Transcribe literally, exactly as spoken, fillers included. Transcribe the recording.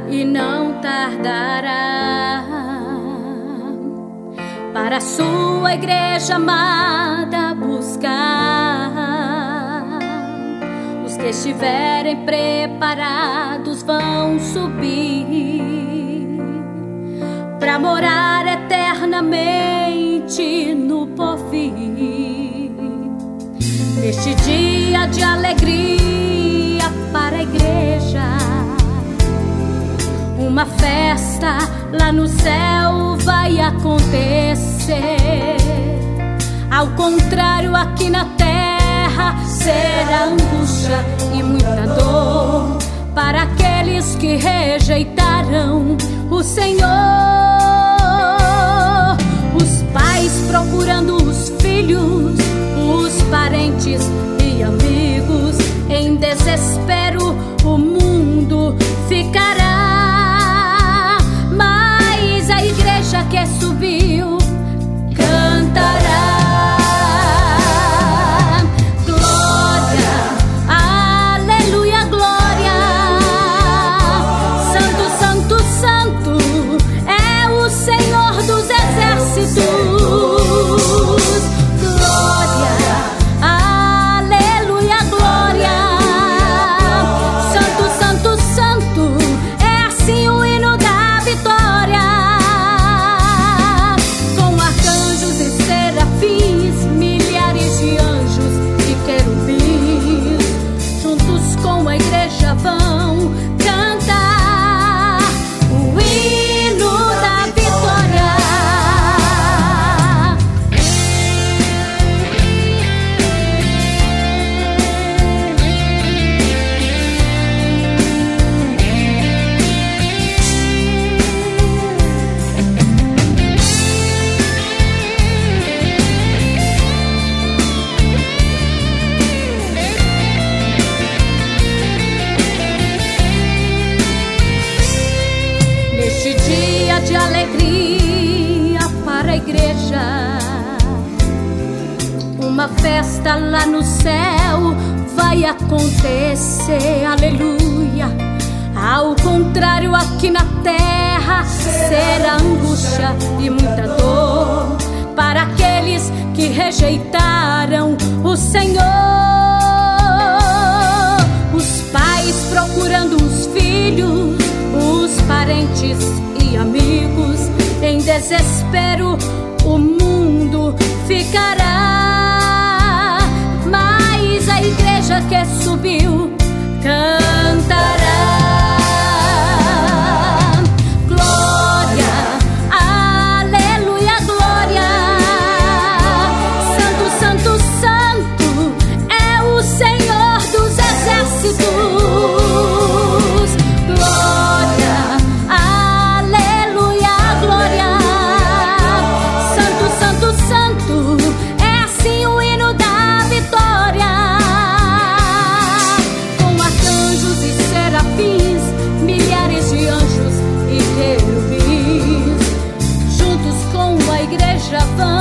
e não tardará. Para a sua igreja amada buscar, os que estiverem preparados vão subir para morar eternamente no porvir. Neste dia de alegria para a igreja, uma festa lá no céu vai acontecer. Ao contrário, aqui na terra será angústia e muita dor para aqueles que rejeitaram o Senhor. Os pais procurando os filhos, os parentes e amigos, em desespero o mundo ficará. Mas a igreja que subiu cantará. De alegria para a igreja, uma festa lá no céu vai acontecer, aleluia. Ao contrário, aqui na terra será angústia e muita dor para aqueles que rejeitaram o Senhor. Os pais procurando os filhos, os parentes e amigos, em desespero o mundo ficará. Mas a igreja que subiu cantará. Glória, aleluia, glória. Santo, santo, santo é o Senhor dos exércitos. Já vão